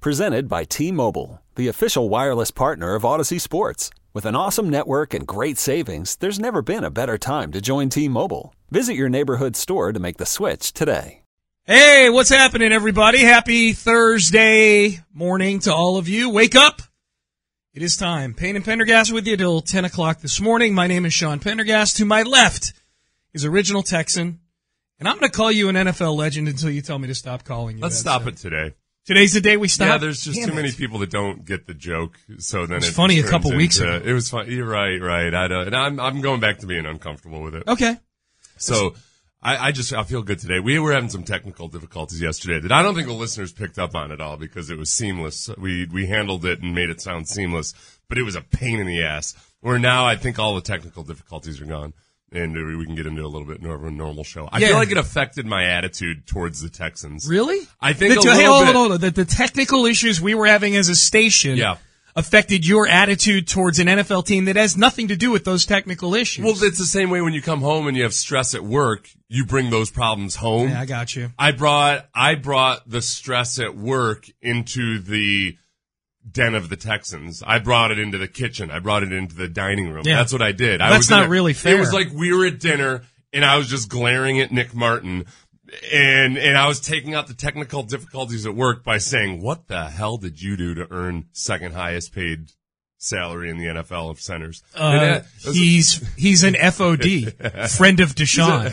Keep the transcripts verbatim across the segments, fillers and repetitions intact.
Presented by T-Mobile, the official wireless partner of Odyssey Sports. With an awesome network and great savings, there's never been a better time to join T-Mobile. Visit your neighborhood store to make the switch today. Hey, what's happening, everybody? Happy Thursday morning to all of you. Wake up. It is time. Payne and Pendergast with you till ten o'clock this morning. My name is Sean Pendergast. To my left is Original Texan. And I'm going to call you an N F L legend until you tell me to stop calling you. Let's that, stop so. it today. Today's the day we stop? Yeah, there's just Damn too many it. people that don't get the joke. So then it was it funny a turns couple weeks into, ago. It was fun. You're right, right. I don't, and I'm, I'm going back to being uncomfortable with it. Okay. So I, I just, I feel good today. We were having some technical difficulties yesterday that I don't think the listeners picked up on at all because it was seamless. We, we handled it and made it sound seamless, but it was a pain in the ass. Where now I think all the technical difficulties are gone. And we can get into a little bit more of a normal show. I yeah. feel like it affected my attitude towards the Texans. Really? I think the, a little hey, hold bit. on, hold on. The, the technical issues we were having as a station Yeah. affected your attitude towards an N F L team that has nothing to do with those technical issues. Well, it's the same way when you come home and you have stress at work, you bring those problems home. Yeah, I got you. I brought I brought the stress at work into the den of the Texans. I brought it into the kitchen. I brought it into the dining room. Yeah. That's what I did. I That's was not in a- really fair. It was like we were at dinner and I was just glaring at Nick Martin and and I was taking out the technical difficulties at work by saying, "What the hell did you do to earn second highest paid salary in the N F L of centers?" Uh, that, was, he's he's an F O D, friend of Deshaun.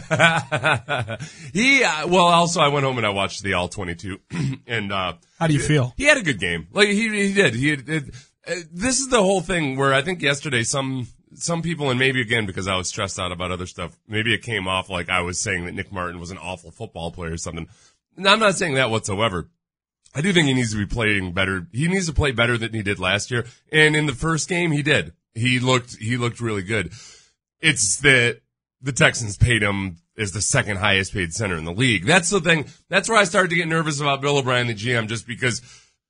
he uh, well, also I went home and I watched the All twenty-two, and uh, How do you feel? He had a good game. Like he he did. He had, it, uh, this is the whole thing where I think yesterday some some people, and maybe again because I was stressed out about other stuff, maybe it came off like I was saying that Nick Martin was an awful football player or something. And I'm not saying that whatsoever. I do think he needs to be playing better. He needs to play better than he did last year. And in the first game, he did. He looked, he looked really good. It's that the Texans paid him as the second highest paid center in the league. That's the thing. That's where I started to get nervous about Bill O'Brien, the G M, just because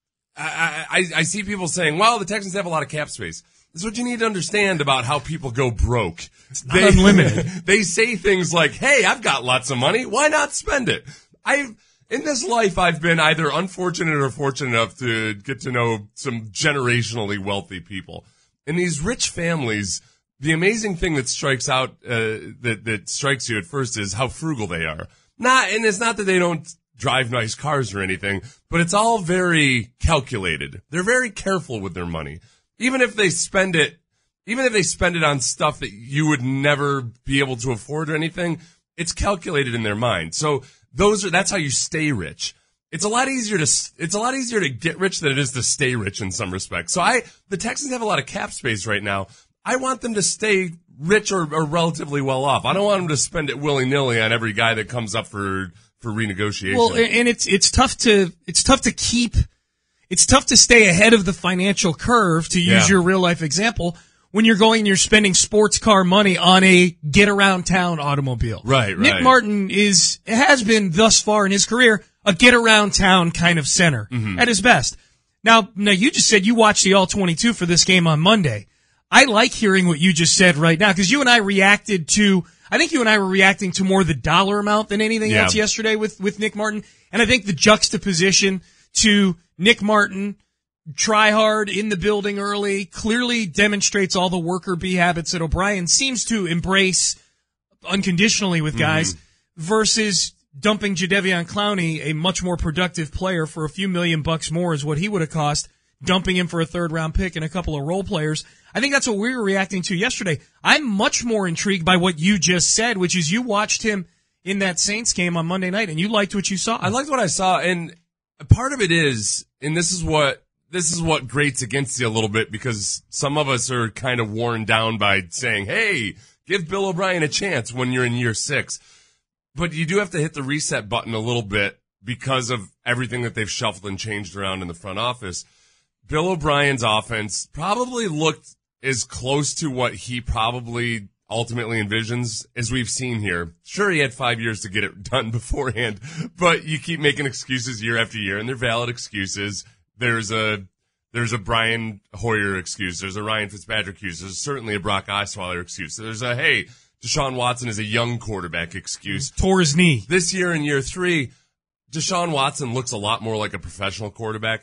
I, I, I see people saying, well, the Texans have a lot of cap space. This is what you need to understand about how people go broke. It's not they, unlimited. They say things like, hey, I've got lots of money. Why not spend it? I've, In this life, I've been either unfortunate or fortunate enough to get to know some generationally wealthy people. In these rich families, the amazing thing that strikes out, uh, that, that strikes you at first is how frugal they are. Not, and it's not that they don't drive nice cars or anything, but it's all very calculated. They're very careful with their money. Even if they spend it, even if they spend it on stuff that you would never be able to afford or anything, it's calculated in their mind. So, Those are, that's how you stay rich. It's a lot easier to, it's a lot easier to get rich than it is to stay rich in some respects. So I, the Texans have a lot of cap space right now. I want them to stay rich or, or relatively well off. I don't want them to spend it willy-nilly on every guy that comes up for, for renegotiation. Well, and it's, it's tough to, it's tough to keep, it's tough to stay ahead of the financial curve, to use Yeah. your real life example, when you're going and you're spending sports car money on a get around town automobile. Right, right. Nick Martin is, has been thus far in his career, a get around town kind of center Mm-hmm. at his best. Now, now you just said you watched the All twenty-two for this game on Monday. I like hearing what you just said right now because you and I reacted to, I think you and I were reacting to more the dollar amount than anything Yeah. else yesterday with, with Nick Martin. And I think the juxtaposition to Nick Martin, try hard in the building early, clearly demonstrates all the worker bee habits that O'Brien seems to embrace unconditionally with guys, mm-hmm. versus dumping Jadeveon Clowney, a much more productive player, for a few million bucks more is what he would have cost, dumping him for a third round pick and a couple of role players. I think that's what we were reacting to yesterday. I'm much more intrigued by what you just said, which is you watched him in that Saints game on Monday night and you liked what you saw. I liked what I saw, and part of it is, and this is what, This is what grates against you a little bit because some of us are kind of worn down by saying, hey, give Bill O'Brien a chance when you're in year six. But you do have to hit the reset button a little bit because of everything that they've shuffled and changed around in the front office. Bill O'Brien's offense probably looked as close to what he probably ultimately envisions as we've seen here. Sure, he had five years to get it done beforehand, but you keep making excuses year after year, and they're valid excuses. There's a there's a Brian Hoyer excuse. There's a Ryan Fitzpatrick excuse. There's certainly a Brock Osweiler excuse. There's a, hey, Deshaun Watson is a young quarterback excuse. Tore his knee. This year in year three, Deshaun Watson looks a lot more like a professional quarterback.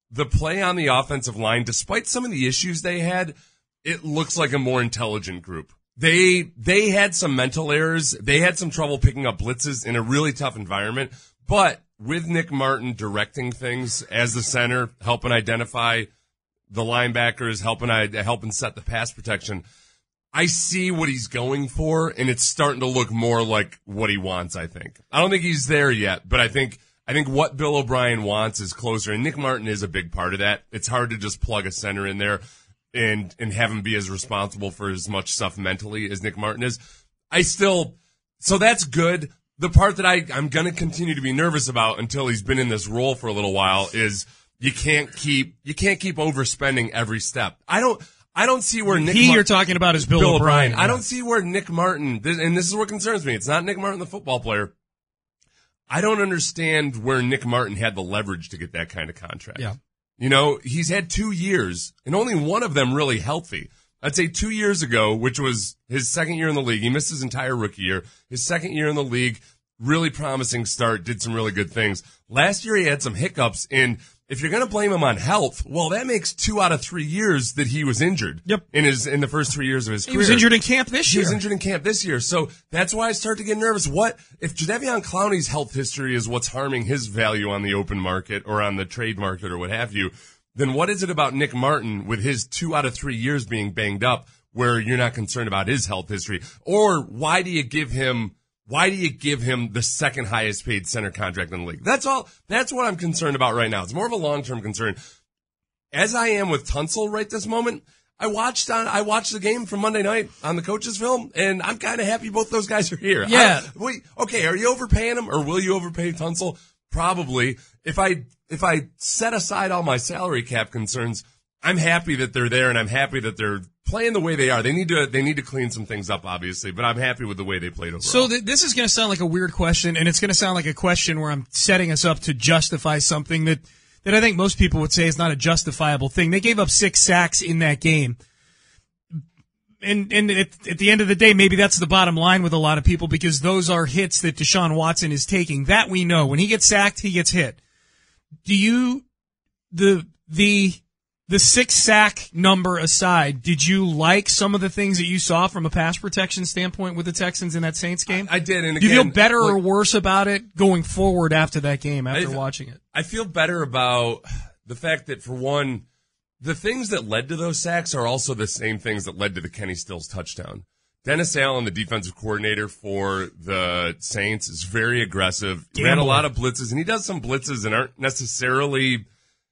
the play on the offensive line, despite some of the issues they had, it looks like a more intelligent group. They they had some mental errors. They had some trouble picking up blitzes in a really tough environment. But with Nick Martin directing things as the center, helping identify the linebackers, helping helping set the pass protection, I see what he's going for, and it's starting to look more like what he wants, I think. I don't think he's there yet, but I think I think what Bill O'Brien wants is closer, and Nick Martin is a big part of that. It's hard to just plug a center in there and and have him be as responsible for as much stuff mentally as Nick Martin is. I still, so that's good. The part that I, I'm going to continue to be nervous about until he's been in this role for a little while is you can't keep, you can't keep overspending every step. I don't, I don't see where Nick He Mar- you're talking about is Bill, Bill O'Brien. O'Brien. I don't see where Nick Martin, this, and this is what concerns me. It's not Nick Martin, the football player. I don't understand where Nick Martin had the leverage to get that kind of contract. Yeah. You know, he's had two years, and only one of them really healthy. I'd say two years ago, which was his second year in the league. He missed his entire rookie year. His second year in the league, really promising start, did some really good things. Last year he had some hiccups, and if you're going to blame him on health, well, that makes two out of three years that he was injured. Yep. In his in the first three years of his He career. was injured in camp this He year. was injured in camp this year. So that's why I start to get nervous. What if Jadeveon Clowney's health history is what's harming his value on the open market or on the trade market or what have you? Then what is it about Nick Martin with his two out of three years being banged up where you're not concerned about his health history? Or why do you give him Why do you give him the second highest paid center contract in the league? That's all. That's what I'm concerned about right now. It's more of a long-term concern. As I am with Tunsil right this moment, I watched on, I watched the game from Monday night on the coach's film, and I'm kind of happy both those guys are here. Yeah. I, wait, okay, are you overpaying him, or will you overpay Tunsil? Probably. If I, if I set aside all my salary cap concerns, I'm happy that they're there, and I'm happy that they're playing the way they are. They need to they need to clean some things up, obviously, but I'm happy with the way they played overall. So th- this is going to sound like a weird question, and it's going to sound like a question where I'm setting us up to justify something that, that I think most people would say is not a justifiable thing. They gave up six sacks in that game. And and at, at the end of the day, maybe that's the bottom line with a lot of people because those are hits that Deshaun Watson is taking. That we know. When he gets sacked, he gets hit. Do you, the the... The six sack number aside, did you like some of the things that you saw from a pass protection standpoint with the Texans in that Saints game? I, I did. And do you again, feel better like, or worse about it going forward after that game, after I, watching it? I feel better about the fact that, for one, the things that led to those sacks are also the same things that led to the Kenny Stills touchdown. Dennis Allen, the defensive coordinator for the Saints, is very aggressive. He had a lot of blitzes, and he does some blitzes that aren't necessarily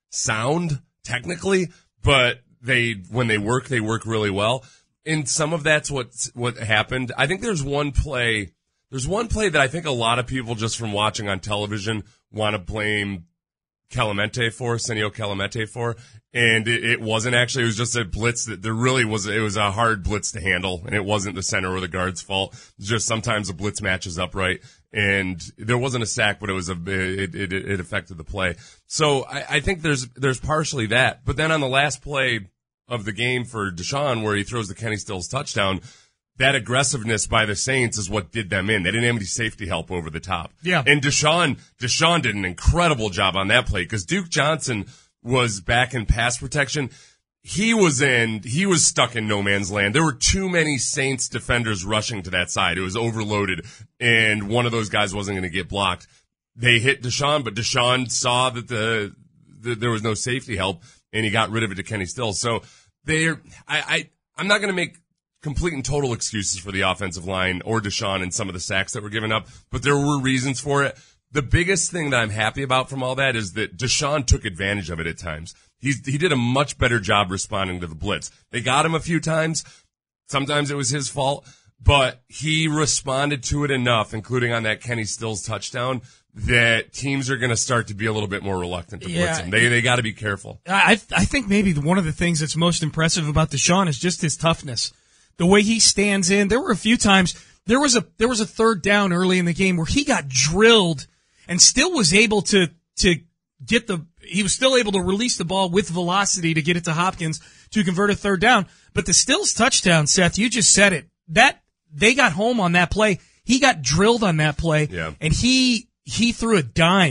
sound technically, but they when they work, they work really well. And some of that's what what happened. I think there's one play, there's one play that I think a lot of people just from watching on television want to blame Kelemete for, Senio Kelemete for, and it, it wasn't actually. It was just a blitz that there really was. It was a hard blitz to handle, and it wasn't the center or the guard's fault. It's just sometimes a blitz matches up right, and there wasn't a sack, but it was a it it, it affected the play. So I, I think there's there's partially that, but then on the last play of the game for Deshaun, where he throws the Kenny Stills touchdown, that aggressiveness by the Saints is what did them in. They didn't have any safety help over the top. Yeah. And Deshaun, Deshaun did an incredible job on that play because Duke Johnson was back in pass protection. He was in, he was stuck in no man's land. There were too many Saints defenders rushing to that side. It was overloaded, and one of those guys wasn't going to get blocked. They hit Deshaun, but Deshaun saw that the, the there was no safety help, and he got rid of it to Kenny Stills. So they're, I, I, I'm not going to make complete and total excuses for the offensive line or Deshaun and some of the sacks that were given up, but there were reasons for it. The biggest thing that I'm happy about from all that is that Deshaun took advantage of it at times. He's, he did a much better job responding to the blitz. They got him a few times. Sometimes it was his fault, but he responded to it enough, including on that Kenny Stills touchdown, that teams are going to start to be a little bit more reluctant to Yeah. blitz him. They, they got to be careful. I I think maybe one of the things that's most impressive about Deshaun is just his toughness. The way he stands in. There were a few times, there was a there was a third down early in the game where he got drilled and still was able to to get the he was still able to release the ball with velocity to get it to Hopkins to convert a third down. But the Stills touchdown, Seth, you just said it. That they got home on that play. He got drilled on that play, Yeah. and he he threw a dime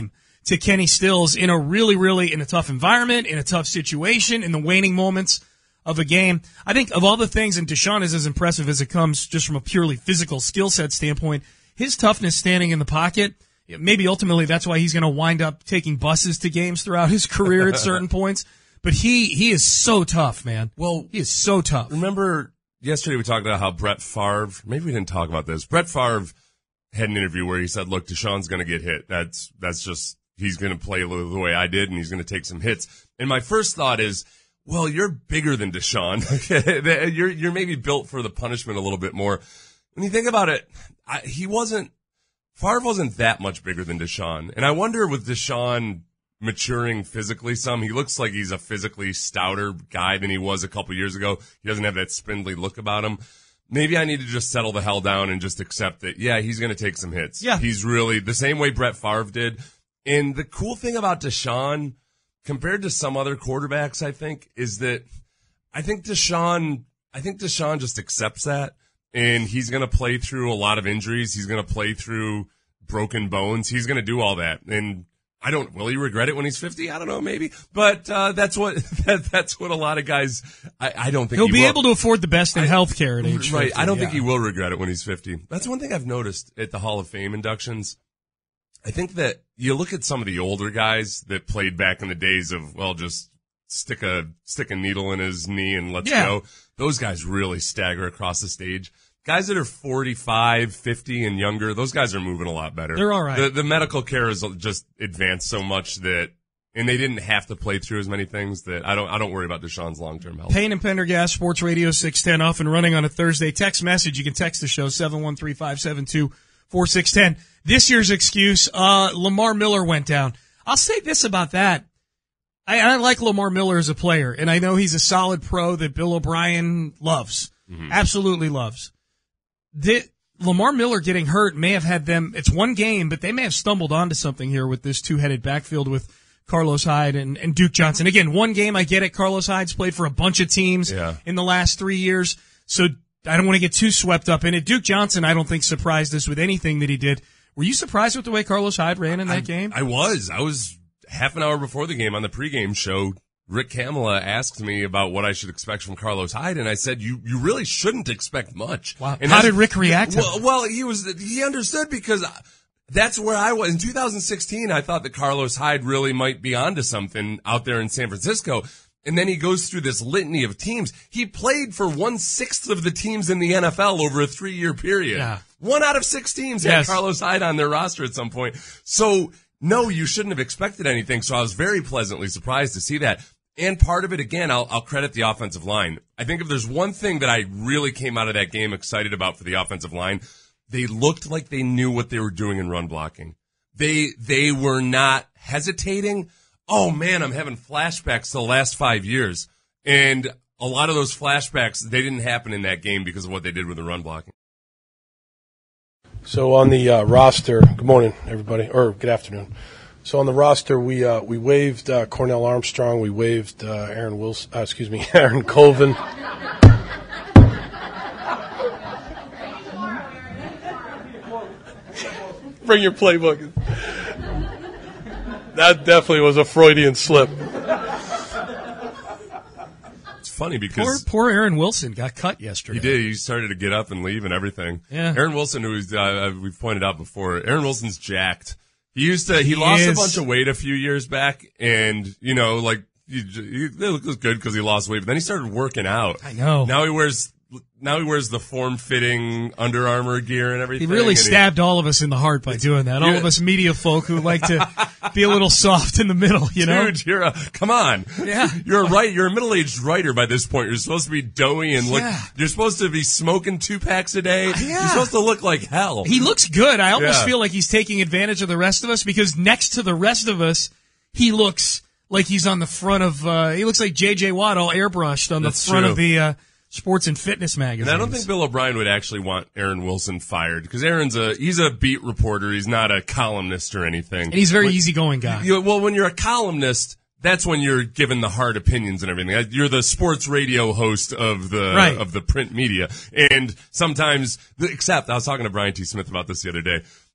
to Kenny Stills in a really, really, in a tough environment, in a tough situation, in the waning moments of a game. I think of all the things, and Deshaun is as impressive as it comes just from a purely physical skill set standpoint, his toughness standing in the pocket, maybe ultimately that's why he's going to wind up taking buses to games throughout his career at certain points. But he, he is so tough, man. Well, he is so tough. Remember yesterday we talked about how Brett Favre, maybe we didn't talk about this. Brett Favre had an interview where he said, look, Deshaun's going to get hit. That's, that's just, he's going to play the way I did and he's going to take some hits. And my first thought is, well, you're bigger than Deshaun. you're, you're maybe built for the punishment a little bit more. When you think about it, I, he wasn't, Favre wasn't that much bigger than Deshaun. And I wonder with Deshaun maturing physically some, he looks like he's a physically stouter guy than he was a couple years ago. He doesn't have that spindly look about him. Maybe I need to just settle the hell down and just accept that, yeah, he's going to take some hits. Yeah. He's really the same way Brett Favre did. And the cool thing about Deshaun, compared to some other quarterbacks, I think, is that I think Deshaun, I think Deshaun just accepts that. And he's going to play through a lot of injuries. He's going to play through broken bones. He's going to do all that. And I don't, will he regret it when he's fifty? I don't know, maybe. But, uh, that's what, that, that's what a lot of guys, I, I don't think he'll he be will. able to afford the best in health care at age Right. fifty, I don't yeah. think he will regret it when he's fifty. That's one thing I've noticed at the Hall of Fame inductions. I think that you look at some of the older guys that played back in the days of, well, just stick a, stick a needle in his knee and let's yeah. go. Those guys really stagger across the stage. Guys that are forty-five, fifty and younger, those guys are moving a lot better. They're all right. The, the medical care has just advanced so much that, and they didn't have to play through as many things that I don't, I don't worry about Deshaun's long-term health. Payne and Pendergast, Sports Radio six ten, off and running on a Thursday. Text message. You can text the show, seven one three, five seven two, four six one zero. This year's excuse, uh, Lamar Miller went down. I'll say this about that. I, I like Lamar Miller as a player, and I know he's a solid pro that Bill O'Brien loves. Mm-hmm. Absolutely loves. The, Lamar Miller getting hurt may have had them, it's one game, but they may have stumbled onto something here with this two-headed backfield with Carlos Hyde and, and Duke Johnson. Again, one game, I get it. Carlos Hyde's played for a bunch of teams yeah. in the last three years, so I don't want to get too swept up in it. Duke Johnson, I don't think, surprised us with anything that he did. Were you surprised with the way Carlos Hyde ran in that I, game? I was. I was half an hour before the game on the pregame show. Rick Kamala asked me about what I should expect from Carlos Hyde, and I said, you, you really shouldn't expect much. Wow. And how did Rick react to well, that? Well, he was, he understood because that's where I was. In two thousand sixteen, I thought that Carlos Hyde really might be onto something out there in San Francisco. And then he goes through this litany of teams. He played for one-sixth of the teams in the N F L over a three-year period. Yeah. One out of six teams yes. had Carlos Hyde on their roster at some point. So, no, you shouldn't have expected anything. So I was very pleasantly surprised to see that. And part of it, again, I'll, I'll credit the offensive line. I think if there's one thing that I really came out of that game excited about for the offensive line, they looked like they knew what they were doing in run blocking. They, they were not hesitating. Oh man, I'm having flashbacks to the last five years. And a lot of those flashbacks, they didn't happen in that game because of what they did with the run blocking. So on the uh, roster, good morning, everybody, or good afternoon. So on the roster, we uh, we waived uh, Cornell Armstrong, we waived uh, Aaron Wilson, uh, excuse me, Aaron Colvin. Bring your playbook. That definitely was a Freudian slip. It's funny because Poor, poor Aaron Wilson got cut yesterday. he did. He started to get up and leave and everything. Yeah. Aaron Wilson, who is, uh, we've pointed out before, Aaron Wilson's jacked. He used to, he, He lost is. a bunch of weight a few years back, and, you know, like, he, he it was good because he lost weight, but then he started working out. I know. Now he wears, now he wears the form-fitting Under Armour gear and He everything. really and stabbed all of us in the heart by doing that. All Yeah. of us media folk who like to be a little soft in the middle, you know? Dude, you're a, come on. Yeah. You're a right, you're a middle-aged writer by this point. You're supposed to be doughy and look, Yeah. you're supposed to be smoking two packs a day. Yeah. You're supposed to look like hell. He looks good. I almost Yeah. feel like he's taking advantage of the rest of us because next to the rest of us, he looks like he's on the front of, uh, he looks like J J Watt all airbrushed on That's the front true. of the, uh, sports and fitness magazines. And I don't think Bill O'Brien would actually want Aaron Wilson fired because Aaron's a, he's a beat reporter. He's not a columnist or anything. And he's a very When- easygoing guy. You, well, when you're a columnist, that's when you're given the hard opinions and everything. You're the sports radio host of the Right. of the print media, and sometimes, except I was talking to Brian T. Smith about this the other day.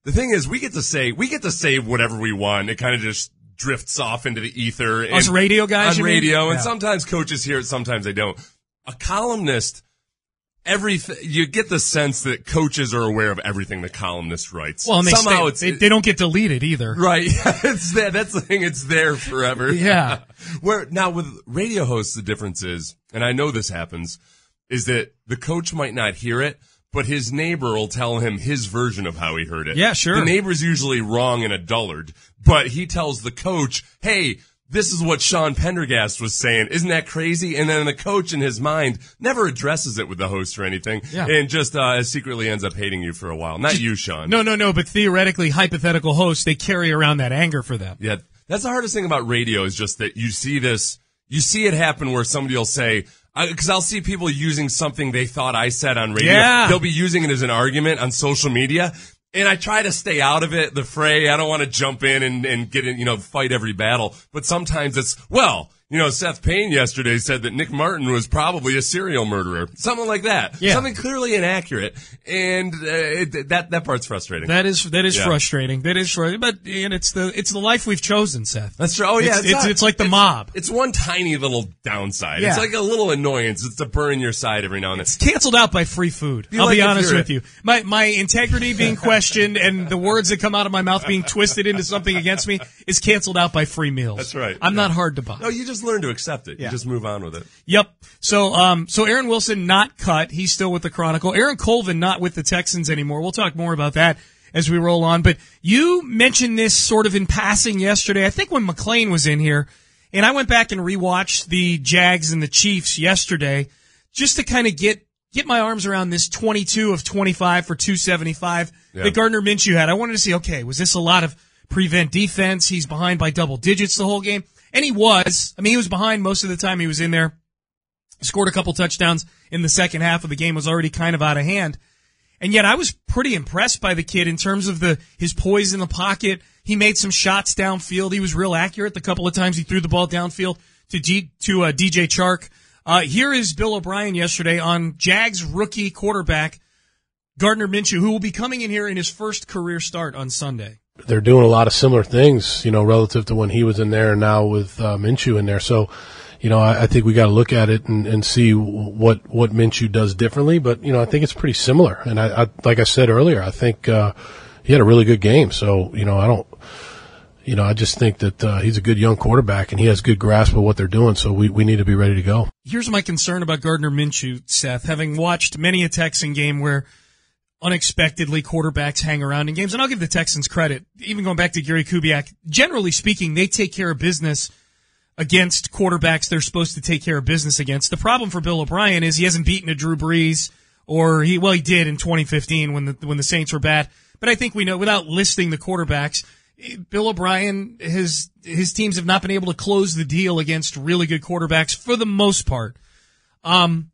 the thing is, we get to say, we get to say whatever we want. It kind of just drifts off into the ether. Us radio guys, on you radio, mean? and Yeah. sometimes coaches hear it, sometimes they don't. A columnist, every you get the sense that coaches are aware of everything the columnist writes. Well, and they, somehow stay, it's they, they don't get deleted either. right. It's there. That's the thing. It's there forever. Yeah. Where now with radio hosts, the difference is, and I know this happens, is that the coach might not hear it, but his neighbor will tell him his version of how he heard it. Yeah, sure. The neighbor's usually wrong and a dullard, but he tells the coach, hey, this is what Sean Pendergast was saying. Isn't that crazy? And then the coach in his mind never addresses it with the host or anything, Yeah. and just uh, secretly ends up hating you for a while. Not you, Sean. No, no, no, but theoretically, hypothetical hosts, they carry around that anger for them. Yeah, that's the hardest thing about radio is just that you see this, you see it happen where somebody will say, because I'll see people using something they thought I said on radio. Yeah. They'll be using it as an argument on social media. And I try to stay out of it, the fray. I don't want to jump in and, and get in, you know, fight every battle. But sometimes it's, well, you know, Seth Payne yesterday said that Nick Martin was probably a serial murderer. Something like that. Yeah. Something clearly inaccurate. And uh, it, that that part's frustrating. That is that is Yeah. frustrating. That is frustrating. But and it's the it's the life we've chosen, Seth. That's true. Oh, yeah. It's it's, not- it's like the mob. It's one tiny little downside. Yeah. It's like a little annoyance. It's a burn in your side every now and then. It's canceled out by free food. You I'll like be if honest you're- with you. My my integrity being questioned and the words that come out of my mouth being twisted into something against me is canceled out by free meals. That's right. I'm Yeah. not hard to buy. No, you just learn to accept it. Yeah. You just move on with it. Yep. So, um, so Aaron Wilson not cut. He's still with the Chronicle. Aaron Colvin not with the Texans anymore. We'll talk more about that as we roll on. But you mentioned this sort of in passing yesterday. I think when McClain was in here, and I went back and rewatched the Jags and the Chiefs yesterday, just to kind of get get my arms around this twenty-two of twenty-five for two seventy-five Yeah. that Gardner Minshew had. I wanted to see, okay, was this a lot of prevent defense? He's behind by double digits the whole game. And he was. I mean, he was behind most of the time he was in there. Scored a couple touchdowns in the second half of the game, was already kind of out of hand. And yet I was pretty impressed by the kid in terms of the his poise in the pocket. He made some shots downfield. He was real accurate the couple of times he threw the ball downfield to G, to uh, D J Chark. Uh, here is Bill O'Brien yesterday on Jags rookie quarterback Gardner Minshew, who will be coming in here in his first career start on Sunday. They're doing a lot of similar things, you know, relative to when he was in there and now with uh, Minshew in there. So, you know, I, I think we got to look at it and, and see what what Minshew does differently. But you know, I think it's pretty similar. And I, I like I said earlier, I think uh, he had a really good game. So, you know, I don't, you know, I just think that uh, he's a good young quarterback and he has good grasp of what they're doing. So we we need to be ready to go. Here's my concern about Gardner Minshew, Seth, having watched many a Texan game where unexpectedly quarterbacks hang around in games. And I'll give the Texans credit, even going back to Gary Kubiak. Generally speaking, they take care of business against quarterbacks they're supposed to take care of business against. The problem for Bill O'Brien is he hasn't beaten a Drew Brees, or he, well, he did in twenty fifteen when the, when the Saints were bad. But I think we know, without listing the quarterbacks, Bill O'Brien, his, his teams have not been able to close the deal against really good quarterbacks for the most part. Um,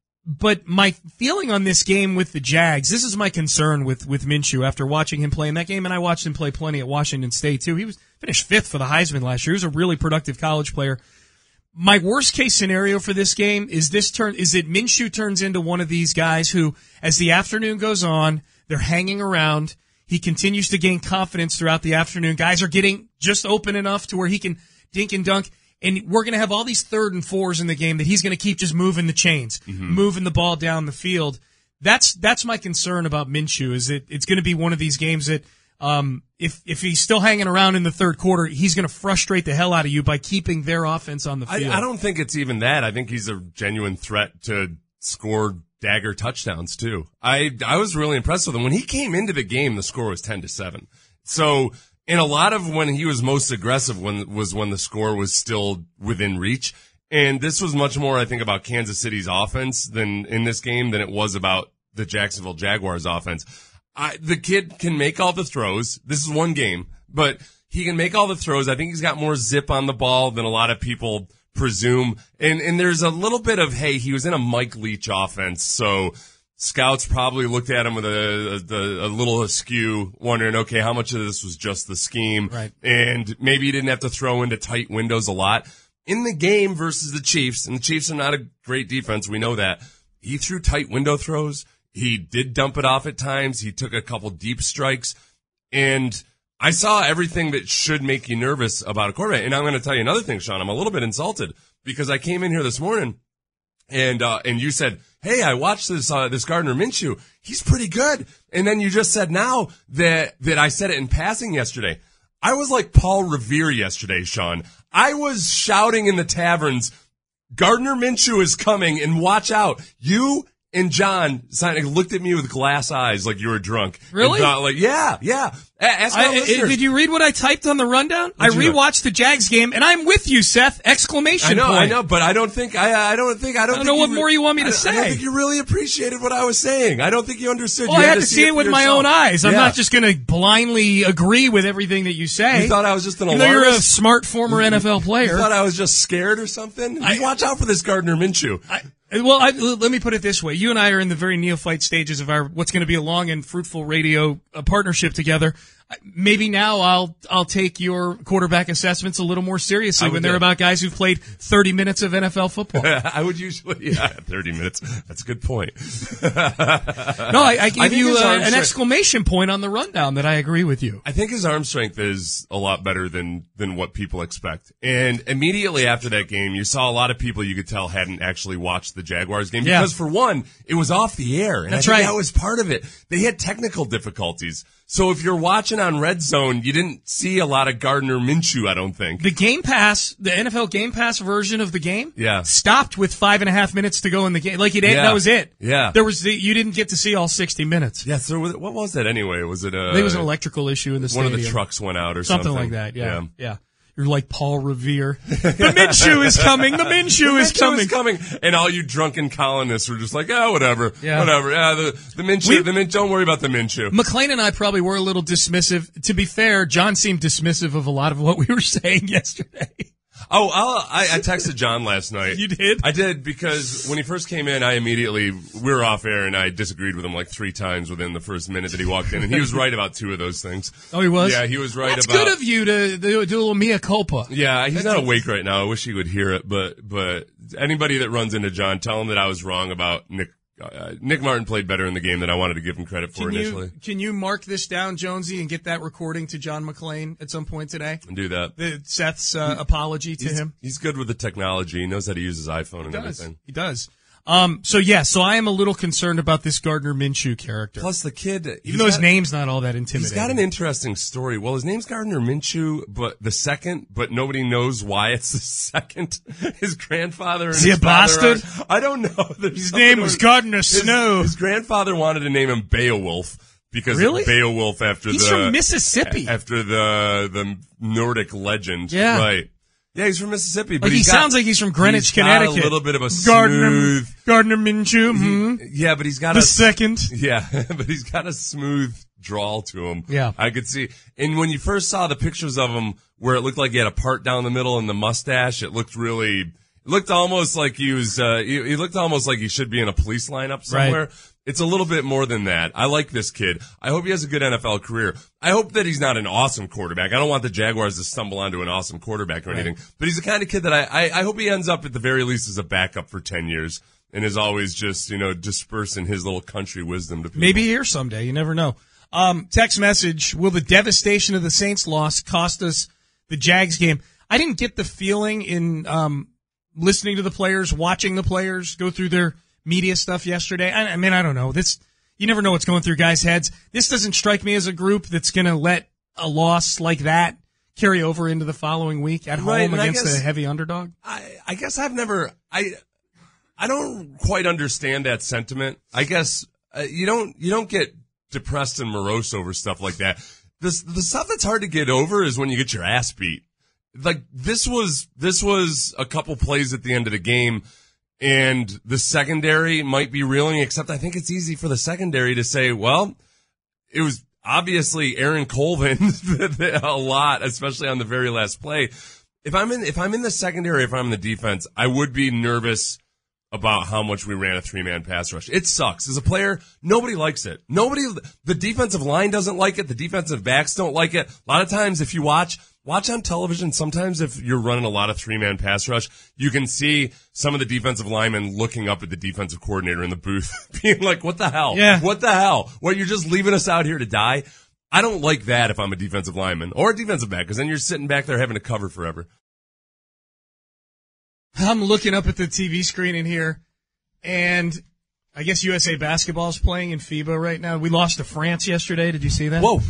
But my feeling on this game with the Jags, this is my concern with, with Minshew after watching him play in that game, and I watched him play plenty at Washington State too. He was finished fifth for the Heisman last year. He was a really productive college player. My worst case scenario for this game is this turn is that Minshew turns into one of these guys who, as the afternoon goes on, they're hanging around. He continues to gain confidence throughout the afternoon. Guys are getting just open enough to where he can dink and dunk. And we're going to have all these third and fours in the game that he's going to keep just moving the chains, mm-hmm. moving the ball down the field. That's that's my concern about Minshew, is that it's going to be one of these games that um, if if he's still hanging around in the third quarter, he's going to frustrate the hell out of you by keeping their offense on the field. I, I don't think it's even that. I think he's a genuine threat to score dagger touchdowns too. I I was really impressed with him. When he came into the game, the score was ten to seven. So, and a lot of when he was most aggressive when was when the score was still within reach. And this was much more, I think, about Kansas City's offense than in this game than it was about the Jacksonville Jaguars offense. I, the kid can make all the throws. This is one game, but he can make all the throws. I think he's got more zip on the ball than a lot of people presume. And, and there's a little bit of, hey, he was in a Mike Leach offense, so scouts probably looked at him with a, a, a little askew, wondering, okay, how much of this was just the scheme? Right. And maybe he didn't have to throw into tight windows a lot. In the game versus the Chiefs, and the Chiefs are not a great defense, we know that, he threw tight window throws. He did dump it off at times. He took a couple deep strikes. And I saw everything that should make you nervous about a quarterback. And I'm going to tell you another thing, Sean. I'm a little bit insulted because I came in here this morning and, uh, and you said, hey, I watched this, uh, this Gardner Minshew. He's pretty good. And then you just said now that, that I said it in passing yesterday. I was like Paul Revere yesterday, Sean. I was shouting in the taverns, Gardner Minshew is coming and watch out. You and John looked at me with glass eyes like you were drunk. Really? Thought, like, yeah, yeah. Ask I, our listeners. Did you read what I typed on the rundown? I rewatched the Jags game, and I'm with you, Seth! Exclamation I know, point. I know, but I don't think I, I don't think I don't. I don't think know what you, more you want me to I, say. I don't think you really appreciated what I was saying. I don't think you understood. Well, you I had have to see it with my yourself. own eyes. I'm Yeah. not just going to blindly agree with everything that you say. You thought I was just an Even though alarmist? you're a smart former N F L player. You thought I was just scared or something? I, Watch out for this Gardner Minshew. I, well, I, let me put it this way. You and I are in the very neophyte stages of our what's going to be a long and fruitful radio uh, partnership together. Maybe now I'll I'll take your quarterback assessments a little more seriously when they're do. about guys who've played thirty minutes of N F L football. I would usually, yeah, thirty minutes. That's a good point. No, I, I gave I think you his uh, arm an strength- exclamation point on the rundown that I agree with you. I think his arm strength is a lot better than, than what people expect. And immediately after that game, you saw a lot of people you could tell hadn't actually watched the Jaguars game. Yeah. Because for one, it was off the air. And That's I think right. that was part of it. They had technical difficulties. So if you're watching on Red Zone, you didn't see a lot of Gardner Minshew, I don't think. The Game Pass, the N F L Game Pass version of the game, Yeah. stopped with five and a half minutes to go in the game. Like it, Yeah. that was it. Yeah. There was the, you didn't get to see all sixty minutes. Yeah, so what was that anyway? Was it, uh, I think it was an electrical issue in the one stadium. of the trucks went out or something? Something like that. Yeah. yeah. Yeah. You're like Paul Revere. The Minshew is coming. The Minshew The is Minshew coming. is coming. And all you drunken colonists were just like, oh, whatever. Yeah. Whatever. Yeah, the, the Minshew, We- the Min, don't worry about the Minshew. McClain and I probably were a little dismissive. To be fair, John seemed dismissive of a lot of what we were saying yesterday. Oh, I'll, I, I texted John last night. You did? I did because when he first came in, I immediately, we were off air and I disagreed with him like three times within the first minute that he walked in. And he was right about two of those things. Oh, he was? Yeah, he was right That's about. good of you to do, do a little mea culpa. Yeah, he's not awake right now. I wish he would hear it, but, but anybody that runs into John, tell him that I was wrong about Nick. Uh, Nick Martin played better in the game than I wanted to give him credit for Can initially. you, can you mark this down, Jonesy, and get that recording to John McClain at some point today? And do that. The, Seth's uh, apology to He's, him. he's good with the technology. He knows how to use his iPhone and He does. everything. He does. Um, so yeah, so I am a little concerned about this Gardner Minshew character. Plus the kid, even though his name's not all that He's intimidating. got an interesting story. Well, his name's Gardner Minshew, but the second, but nobody knows why it's the second. His grandfather and Is he his a bastard? father are- I don't know. There's His something name was with- Gardner his, Snow. His grandfather wanted to name him Beowulf because Really? Beowulf after He's the from Mississippi. after the the Nordic legend. Yeah. Right. Yeah, he's from Mississippi, but Like he he's got- sounds like he's from Greenwich, he's got Connecticut. a little bit of a Gardner, smooth. Gardner Minshew. hmm Yeah, but he's got The a second. Yeah, but he's got a smooth drawl to him. Yeah. I could see. And when you first saw the pictures of him where it looked like he had a part down the middle and the mustache, it looked really, it looked almost like he was, uh, he, he looked almost like he should be in a police lineup somewhere. Right. It's a little bit more than that. I like this kid. I hope he has a good N F L career. I hope that he's not an awesome quarterback. I don't want the Jaguars to stumble onto an awesome quarterback or Right. anything, but he's the kind of kid that I, I, I hope he ends up at the very least as a backup for ten years. And is always just, you know, dispersing his little country wisdom to people. Maybe here someday. You never know. Um, text message, will the devastation of the Saints loss cost us the Jags game? I didn't get the feeling in um, listening to the players, watching the players go through their media stuff yesterday. I, I mean, I don't know. This you never know what's going through guys' heads. This doesn't strike me as a group that's going to let a loss like that carry over into the following week at Right, home and I against guess- a heavy underdog. I, I guess I've never, I, I don't quite understand that sentiment. I guess uh, you don't, you don't get depressed and morose over stuff like that. The, the stuff that's hard to get over is when you get your ass beat. Like this was, this was a couple plays at the end of the game and the secondary might be reeling, except I think it's easy for the secondary to say, well, it was obviously Aaron Colvin a lot, especially on the very last play. If I'm in, if I'm in the secondary, if I'm in the defense, I would be nervous about how much we ran a three-man pass rush. It sucks. As a player, nobody likes it. Nobody, the defensive line doesn't like it. The defensive backs don't like it. A lot of times if you watch, watch on television, sometimes if you're running a lot of three-man pass rush, you can see some of the defensive linemen looking up at the defensive coordinator in the booth, being like, what the hell? Yeah. What the hell? What, you're just leaving us out here to die? I don't like that if I'm a defensive lineman or a defensive back, because then you're sitting back there having to cover forever. I'm looking up at the T V screen in here, and I guess U S A Basketball is playing in FIBA right now. We lost to France yesterday. Did you see that? Whoa.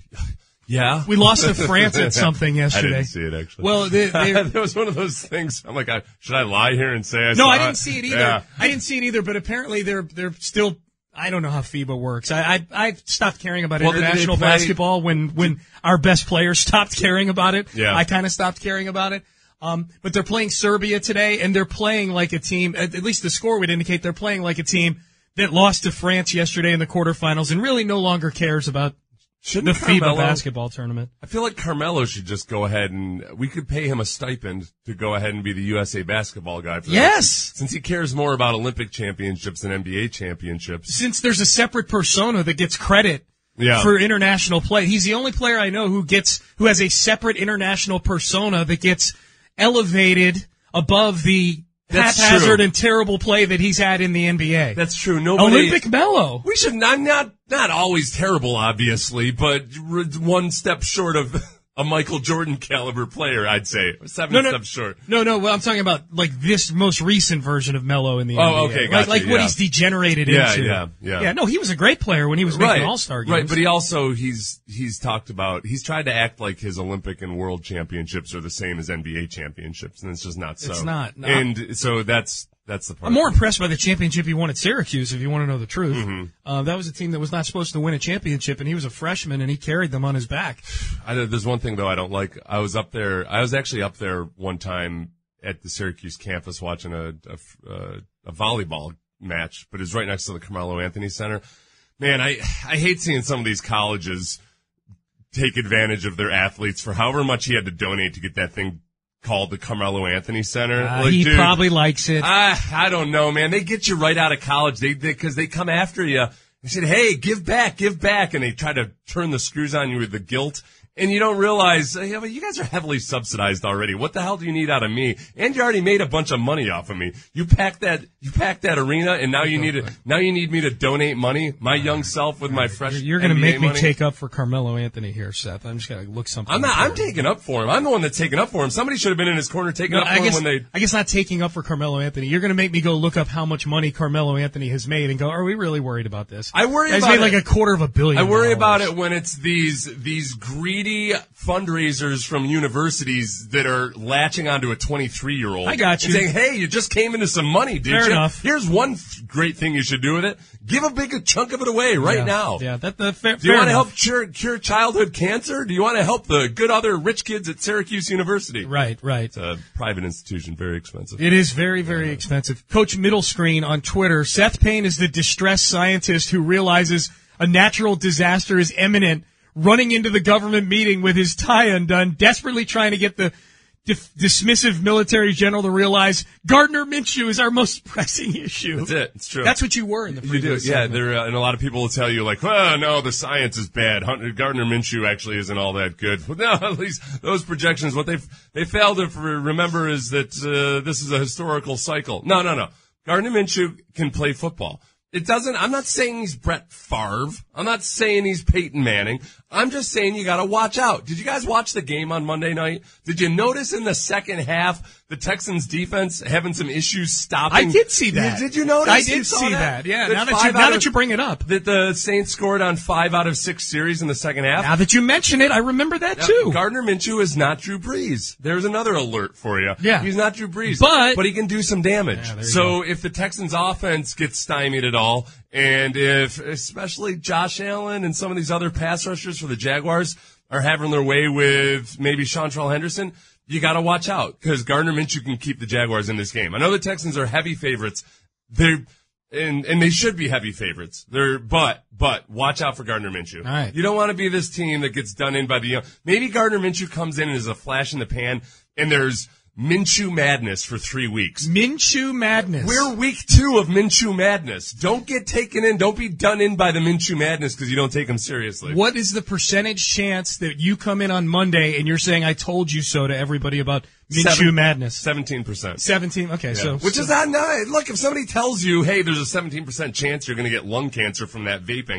Yeah. We lost to France at something yesterday. I didn't see it, actually. Well, they, that was one of those things. I'm like, I, should I lie here and say I no, saw I didn't it? see it either. Yeah. I didn't see it either, but apparently they're they're still. I don't know how FIBA works. I I, I stopped caring about well, international play, basketball when when our best players stopped caring about it. Yeah. I kind of stopped caring about it. Um, but they're playing Serbia today, and they're playing like a team. At, at least the score would indicate they're playing like a team that lost to France yesterday in the quarterfinals and really no longer cares about Shouldn't the Carmelo, FIBA basketball tournament. I feel like Carmelo should just go ahead and we could pay him a stipend to go ahead and be the U S A basketball guy. For Yes. that. Since he cares more about Olympic championships than N B A championships. Since there's a separate persona that gets credit Yeah. for international play. He's the only player I know who gets, who has a separate international persona that gets elevated above the That's haphazard true. and terrible play that he's had in the N B A. That's true. Nobody, Olympic Melo. We should not, not, not always terrible, obviously, but r- one step short of a Michael Jordan caliber player, I'd say. Seven No, no, steps short. No, no, well, I'm talking about like this most recent version of Melo in the Oh, N B A. okay, like, gotcha, like what yeah. he's degenerated Yeah, into. yeah, yeah. Yeah, no, he was a great player when he was making Right, All-Star games. right, but he also, he's, he's talked about, he's tried to act like his Olympic and world championships are the same as N B A championships, and it's just not so. It's not, no. And so that's, that's the part. I'm more impressed by the championship he won at Syracuse, if you want to know the truth. Mm-hmm. Uh, that was a team that was not supposed to win a championship, and he was a freshman, and he carried them on his back. I, there's one thing, though, I don't like. I was up there, I was actually up there one time at the Syracuse campus watching a, a, uh, a volleyball match, but it was right next to the Carmelo Anthony Center. Man, I, I hate seeing some of these colleges take advantage of their athletes for however much he had to donate to get that thing called the Carmelo Anthony Center. Uh, like, he dude, probably likes it. I, I don't know, man. They get you right out of college. They, they, cause they come after you. They said, hey, give back, give back. And they try to turn the screws on you with the guilt. And you don't realize, yeah, but you guys are heavily subsidized already. What the hell do you need out of me? And you already made a bunch of money off of me. You packed that, you packed that arena, and now you need to, now you need me to donate money. My young self with my fresh. You're going to N B A make me money. take up for Carmelo Anthony here, Seth. I'm just going to look something. I'm not. up I'm here. taking up for him. I'm the one that's taking up for him. Somebody should have been in his corner taking No, up for I guess, him when they. I guess not taking up for Carmelo Anthony. You're going to make me go look up how much money Carmelo Anthony has made and go, are we really worried about this? I worry He's about made it. like a quarter of a billion. I worry about dollars. it when it's these these greedy fundraisers from universities that are latching onto a twenty-three year old. I got you. And saying, hey, you just came into some money, did Fair you? enough. Here's one th- great thing you should do with it. Give a big chunk of it away right yeah. now. Yeah, that, that fair, Do you fair want to enough. help cure, cure childhood cancer? Do you want to help the good other rich kids at Syracuse University? Right, right. It's a private institution, very expensive. It is very, very expensive. Coach Middle Screen on Twitter. Seth Payne is the distressed scientist who realizes a natural disaster is imminent, running into the government meeting with his tie undone, desperately trying to get the dif- dismissive military general to realize Gardner Minshew is our most pressing issue. That's it. It's true. That's what you were in the You do, previous yeah. segment. There, uh, and a lot of people will tell you, like, "Oh no, the science is bad. Hunter, Gardner Minshew actually isn't all that good." Well, no, at least those projections. What they they fail to remember is that uh, this is a historical cycle. No, no, no. Gardner Minshew can play football. It doesn't. I'm not saying he's Brett Favre. I'm not saying he's Peyton Manning. I'm just saying you got to watch out. Did you guys watch the game on Monday night? Did you notice in the second half the Texans defense having some issues stopping? I did see that. Did you notice? I You did saw see that. Yeah. Now that five you now out that of- you bring it up, that the Saints scored on five out of six series in the second half. now that you mention it, I remember that Now, too. Gardner Minshew is not Drew Brees. There's another alert for you. Yeah. He's not Drew Brees. But- but he can do some damage. Yeah, there you So if the Texans offense gets stymied at all, and if especially Josh Allen and some of these other pass rushers for the Jaguars are having their way with maybe Chantrell Henderson, you got to watch out because Gardner Minshew can keep the Jaguars in this game. I know the Texans are heavy favorites. They're and and they should be heavy favorites. They're but but watch out for Gardner Minshew. All right. You don't want to be this team that gets done in by the young. Maybe Gardner Minshew comes in and is a flash in the pan, and there's Minshew madness for three weeks. Minshew madness. We're week two of Minshew madness. Don't get taken in. Don't be done in by the Minshew madness because you don't take him seriously. What is the percentage chance that you come in on Monday and you're saying I told you so to everybody about Minshew Seven- madness? Seventeen percent. Seventeen. Okay, so Which so, is not nice. Look, if somebody tells you, hey, there's a seventeen percent chance you're going to get lung cancer from that vaping,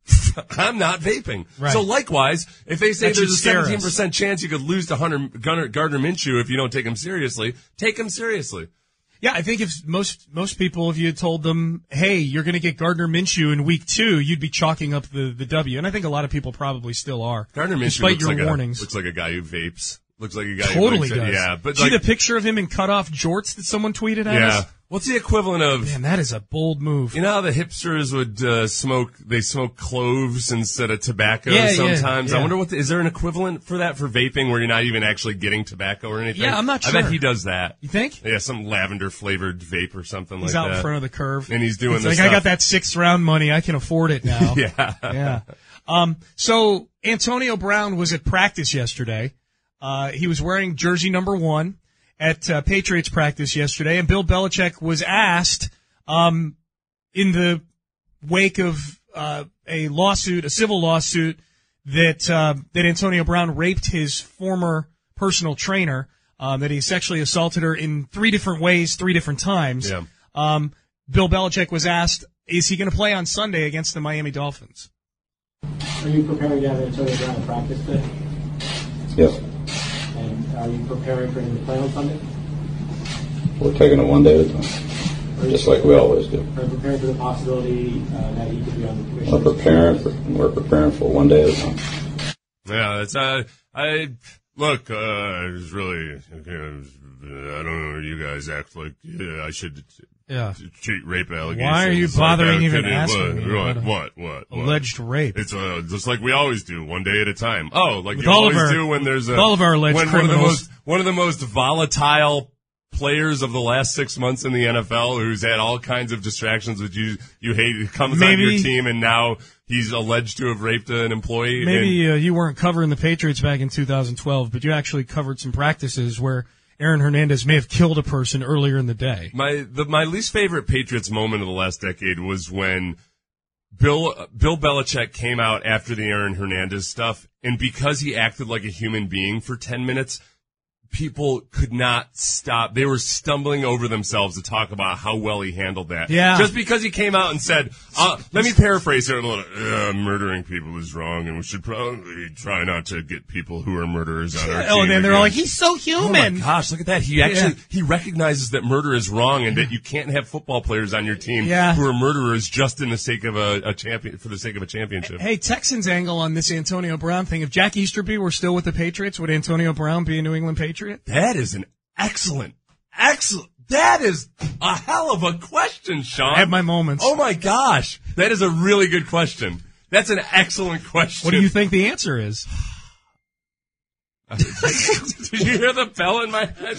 I'm not vaping. Right. So likewise, if they say That there's a should scare us. seventeen percent chance you could lose to Hunter Gunnar, Gardner Minshew if you don't take him seriously, take him seriously. Yeah, I think if most most people, if you had told them, hey, you're going to get Gardner Minshew in week two, you'd be chalking up the, the W. And I think a lot of people probably still are. Gardner Minshew despite looks, your like warnings. A, looks like a guy who vapes. Looks like a guy Totally who does. Yeah, but See like, the picture of him in cutoff jorts that someone tweeted at yeah. us? What's the equivalent of? Man, that is a bold move. You know how the hipsters would uh, smoke? They smoke cloves instead of tobacco. Yeah, yeah, sometimes yeah. I wonder what the, is there an equivalent for that for vaping where you're not even actually getting tobacco or anything? Yeah, I'm not I sure. bet he does that. You think? Yeah, some lavender flavored vape or something He's like out that. in front of the curve. And he's doing It's this like, I got stuff. that sixth round money. I can afford it now. Yeah. Yeah. Um, so Antonio Brown was at practice yesterday. Uh, he was wearing jersey number one at uh, Patriots practice yesterday, and Bill Belichick was asked, um, in the wake of uh, a lawsuit, a civil lawsuit that uh, that Antonio Brown raped his former personal trainer, um, that he sexually assaulted her in three different ways, three different times. Yeah. Um, Bill Belichick was asked, is he going to play on Sunday against the Miami Dolphins? Are you preparing to have Antonio Brown at practice today? Yes. And are you preparing for him to play on Sunday? We're taking it one day at a time, just like we always do. Are you preparing for the possibility uh, that he could be on the commission? We're preparing for we're preparing for one day at a time. Yeah, it's uh, I look. Uh, I was really. I don't know. You guys act like yeah, I should. Yeah. Treat rape allegations. Why are you like bothering that. even Can you- asking me what, about what, what, what? Alleged rape. It's uh, just like we always do, one day at a time. Oh, like With you all of always our- do when there's a with all of our alleged when one of the criminals. most one of the most volatile players of the last six months in the N F L, who's had all kinds of distractions that you you hate, comes on Maybe- your team, and now he's alleged to have raped an employee. Maybe uh, you weren't covering the Patriots back in two thousand twelve, but you actually covered some practices where Aaron Hernandez may have killed a person earlier in the day. My the my least favorite Patriots moment of the last decade was when Bill Bill Belichick came out after the Aaron Hernandez stuff, and because he acted like a human being for ten minutes, people could not stop. They were stumbling over themselves to talk about how well he handled that. Yeah. Just because he came out and said, uh, let me paraphrase it a little, uh, murdering people is wrong, and we should probably try not to get people who are murderers on our team. Oh, and then they're all like, again." he's so Oh human. my gosh, look at that. He actually, Yeah. he recognizes that murder is wrong and that you can't have football players on your team Yeah. who are murderers just in the sake of a, a champion, for the sake of a championship. Hey, Texans angle on this Antonio Brown thing. If Jack Easterby were still with the Patriots, would Antonio Brown be a New England Patriot? That is an excellent, excellent, that is a hell of a question, Sean. I have my moments. Oh my gosh. That is a really good question. That's an excellent question. What do you think the answer is? Did you hear the bell in my head?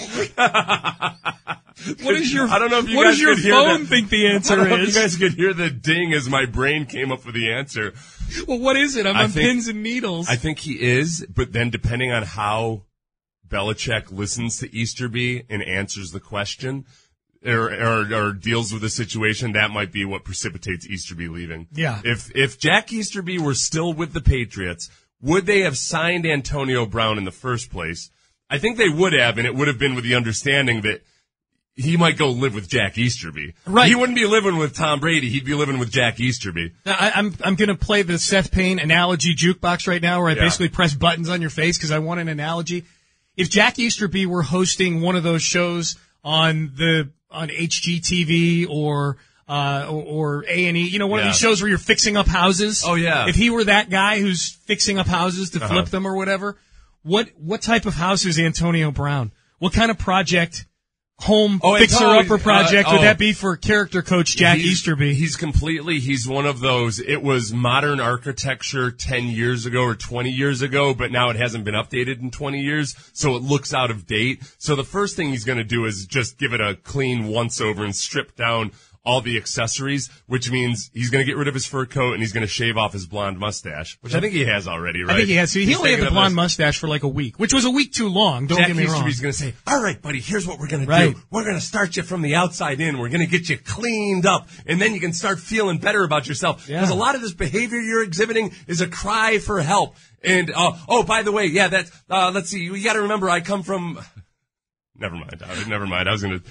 What is your, I don't know if you what guys does your could hear phone that. think the I answer don't know if is? you guys could hear the ding as my brain came up with the answer. Well, what is it? I'm I on think- pins and needles. I think he is, but then depending on how Belichick listens to Easterby and answers the question or, or, or deals with the situation, that might be what precipitates Easterby leaving. Yeah. If, if Jack Easterby were still with the Patriots, would they have signed Antonio Brown in the first place? I think they would have, and it would have been with the understanding that he might go live with Jack Easterby. Right. He wouldn't be living with Tom Brady. He'd be living with Jack Easterby. Now, I, I'm I'm going to play the Seth Payne analogy jukebox right now, where I Yeah. basically press buttons on your face because I want an analogy. If Jack Easterby were hosting one of those shows on the on H G T V or uh or, or A and E, you know, one Yeah. of these shows where you're fixing up houses. Oh, yeah. If he were that guy who's fixing up houses to Uh-huh. flip them or whatever, what what type of house is Antonio Brown? What kind of project? Home Oh, it's fixer-upper always- project uh, would oh. that be for character coach Jack He's- Easterby? He's completely, he's one of those, it was modern architecture ten years ago or twenty years ago, but now it hasn't been updated in twenty years, so it looks out of date. So the first thing he's going to do is just give it a clean once-over and strip down all the accessories, which means he's going to get rid of his fur coat and he's going to shave off his blonde mustache, which I think he has already, right? I think he has. He He's only had taking the up blonde this- mustache for like a week, which was a week too long. Don't Jack get me wrong. Easterby's going to say, all right, buddy, here's what we're going Right. to do. We're going to start you from the outside in. We're going to get you cleaned up, and then you can start feeling better about yourself. Yeah. Because a lot of this behavior you're exhibiting is a cry for help. And, uh, oh, by the way, yeah, that, uh, let's see, you got to remember I come from, never mind, uh, never mind. I was going to,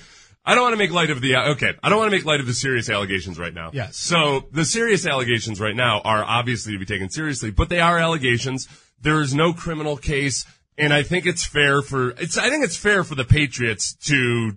I don't want to make light of the, okay, I don't want to make light of the serious allegations right now. Yes. So the serious allegations right now are obviously to be taken seriously, but they are allegations. There is no criminal case, and I think it's fair for, it's, I think it's fair for the Patriots to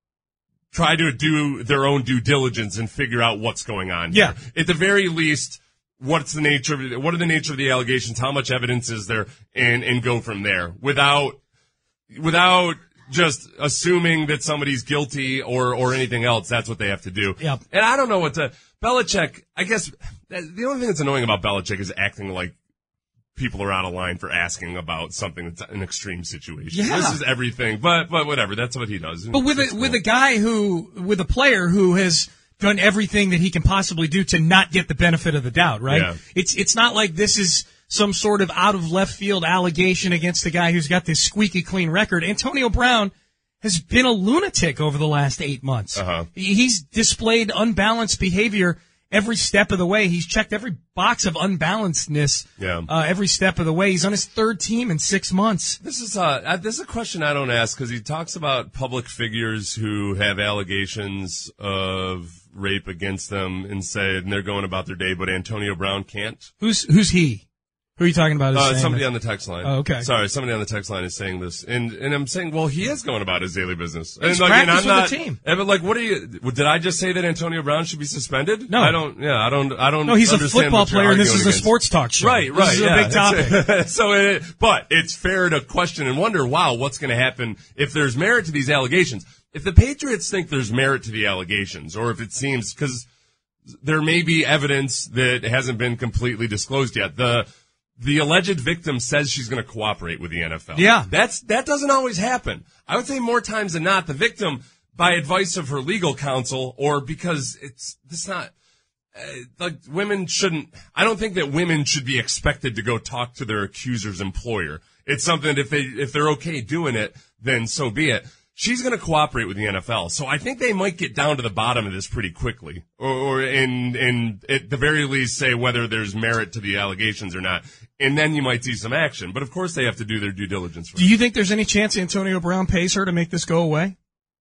try to do their own due diligence and figure out what's going on Yeah. here. At the very least, what's the nature of it, what are the nature of the allegations, how much evidence is there, and, and go from there without, without, just assuming that somebody's guilty or, or anything else. That's what they have to do. Yep. And I don't know what to, Belichick, I guess, the only thing that's annoying about Belichick is acting like people are out of line for asking about something that's an extreme situation. Yeah. This is everything, but, but whatever, that's what he does. But with a, with a guy who, with a player who has done everything that he can possibly do to not get the benefit of the doubt, right? Yeah. It's, it's not like this is some sort of out of left field allegation against the guy who's got this squeaky clean record. Antonio Brown has been a lunatic over the last eight months. Uh-huh. He's displayed unbalanced behavior every step of the way. He's checked every box of unbalancedness Yeah. uh, every step of the way. He's on his third team in six months. This is uh, this is a question I don't ask because he talks about public figures who have allegations of rape against them and say and they're going about their day, but Antonio Brown can't. Who's who's he? Who are you talking about? as Uh, saying somebody this? on the text line. Oh, okay. Sorry, somebody on the text line is saying this, and and I'm saying, well, he is going about his daily business. He's and like, and practiced I'm with not, the team. and, but like, what are you? Did I just say that Antonio Brown should be suspended? No. I don't. Yeah, I don't. I don't. No, he's a understand football what you're player, and this arguing is a against. sports talk show. Right, right. This is yeah. a big topic. so, it, but it's fair to question and wonder, wow, what's going to happen if there's merit to these allegations? If the Patriots think there's merit to the allegations, or if it seems because there may be evidence that hasn't been completely disclosed yet. The The alleged victim says she's going to cooperate with the N F L. Yeah. That's, that doesn't always happen. I would say more times than not, the victim, by advice of her legal counsel or because it's, it's not, uh, like women shouldn't, I don't think that women should be expected to go talk to their accuser's employer. It's something that if they, if they're okay doing it, then so be it. She's going to cooperate with the N F L. So I think they might get down to the bottom of this pretty quickly or, or in, in, at the very least say whether there's merit to the allegations or not. And then you might see some action. But of course they have to do their due diligence first. Do you think there's any chance Antonio Brown pays her to make this go away?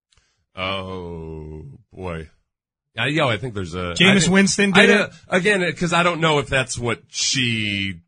Oh, boy. I, yeah, I think there's a... Jameis I think, Winston did I, it? Again, because I don't know if that's what she...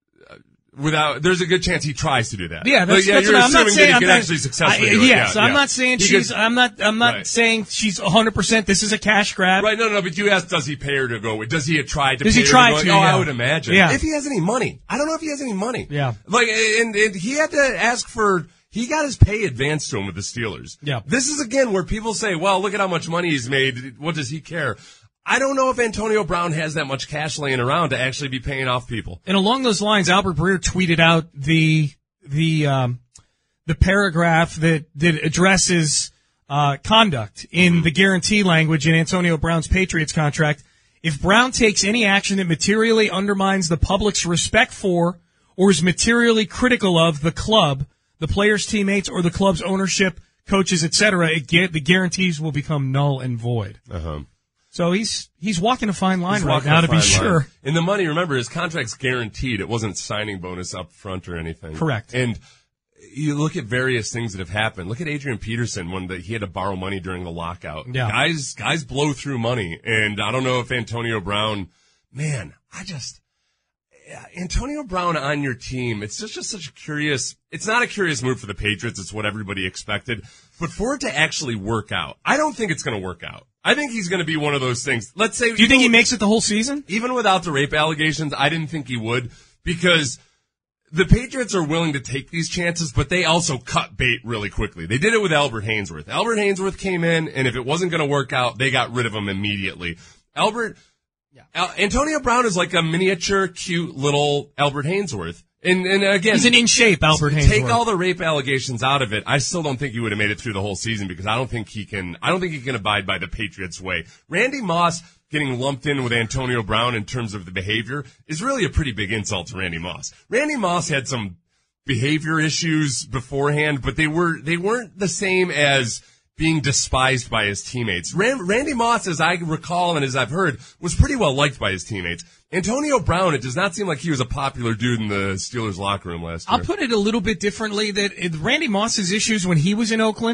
Without, there's a good chance he tries to do that. Yeah, that's, Like, yeah, that's you're what I'm not assuming saying. that he I'm can not, actually successfully I, do it. yes, Yeah, I'm yeah. not saying He she's. could- I'm not. I'm not Right. saying she's one hundred percent. This is a cash grab. Right, no, no, but you asked, does he pay her to go? Does he try to Does pay he her try to to, go? Oh, yeah. I would imagine. Yeah. If he has any money. I don't know if he has any money. Yeah. Like, and, and he had to ask for, he got his pay advanced to him with the Steelers. Yeah. This is again where people say, well, look at how much money he's made. What does he care? I don't know if Antonio Brown has that much cash laying around to actually be paying off people. And along those lines, Albert Breer tweeted out the the um, the paragraph that that addresses uh, conduct in the guarantee language in Antonio Brown's Patriots contract. If Brown takes any action that materially undermines the public's respect for or is materially critical of the club, the players' teammates, or the club's ownership, coaches, et cetera, it get, the guarantees will become null and void. Uh-huh. So he's he's walking a fine line He's right walking now, a to be fine line. sure. And the money, remember, his contract's guaranteed. It wasn't signing bonus up front or anything. Correct. And you look at various things that have happened. Look at Adrian Peterson when the, he had to borrow money during the lockout. Yeah. Guys, guys blow through money. And I don't know if Antonio Brown, man, I just, yeah, Antonio Brown on your team, it's just, just such a curious, it's not a curious move for the Patriots. It's what everybody expected. But for it to actually work out, I don't think it's going to work out. I think he's going to be one of those things. Let's say. Do you think he makes it the whole season? Even without the rape allegations, I didn't think he would because the Patriots are willing to take these chances, but they also cut bait really quickly. They did it with Albert Hainsworth. Albert Hainsworth came in, and if it wasn't going to work out, they got rid of him immediately. Albert, yeah. Al- Antonio Brown is like a miniature, cute little Albert Hainsworth. And, and again, He's an in shape Albert Hainsworth. Take all the rape allegations out of it. I still don't think he would have made it through the whole season because I don't think he can, I don't think he can abide by the Patriots way. Randy Moss getting lumped in with Antonio Brown in terms of the behavior is really a pretty big insult to Randy Moss. Randy Moss had some behavior issues beforehand, but they were, they weren't the same as being despised by his teammates. Rand, Randy Moss, as I recall and as I've heard, was pretty well liked by his teammates. Antonio Brown, it does not seem like he was a popular dude in the Steelers locker room last year. I'll put it a little bit differently that it, Randy Moss's issues when he was in Oakland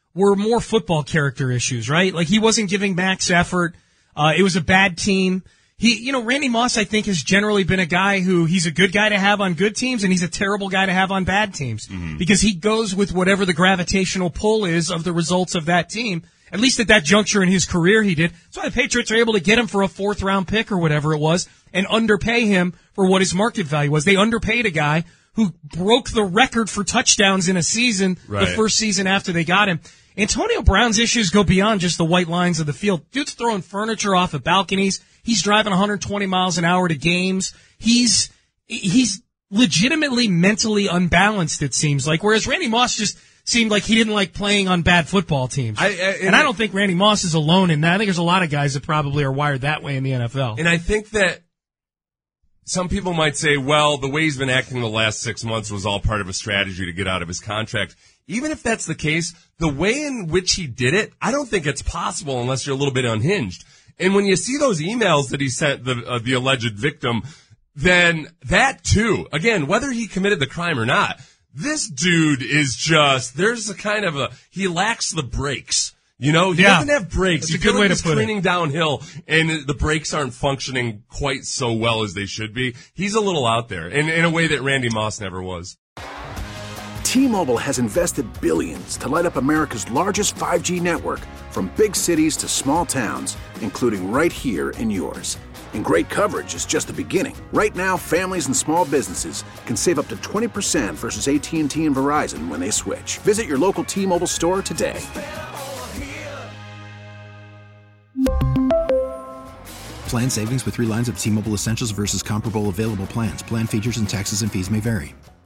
were more football character issues, right? Like he wasn't giving max effort. Uh, it was a bad team. He, you know, Randy Moss, I think, has generally been a guy who he's a good guy to have on good teams and he's a terrible guy to have on bad teams mm-hmm. because he goes with whatever the gravitational pull is of the results of that team. At least at that juncture in his career, he did. That's why the Patriots are able to get him for a fourth round pick or whatever it was and underpay him for what his market value was. They underpaid a guy who broke the record for touchdowns in a season, right. the first season after they got him. Antonio Brown's issues go beyond just the white lines of the field. Dude's throwing furniture off of balconies. He's driving one hundred twenty miles an hour to games. He's, he's legitimately mentally unbalanced, it seems like, whereas Randy Moss just seemed like he didn't like playing on bad football teams. I, I, and, and I don't think Randy Moss is alone in that. I think there's a lot of guys that probably are wired that way in the N F L. And I think that some people might say, well, the way he's been acting the last six months was all part of a strategy to get out of his contract. Even if that's the case, the way in which he did it, I don't think it's possible unless you're a little bit unhinged. And when you see those emails that he sent the uh, the alleged victim, then that too, again, whether he committed the crime or not, this dude is just, there's a kind of a, he lacks the brakes. You know, he yeah. doesn't have brakes. That's a good way to put it. He's careening downhill, and the brakes aren't functioning quite so well as they should be. He's a little out there, in, in a way that Randy Moss never was. T-Mobile has invested billions to light up America's largest five G network, from big cities to small towns, including right here in yours. And great coverage is just the beginning. Right now, families and small businesses can save up to twenty percent versus A T and T and Verizon when they switch. Visit your local T-Mobile store today. Plan savings with three lines of T-Mobile Essentials versus comparable available plans. Plan features and taxes and fees may vary.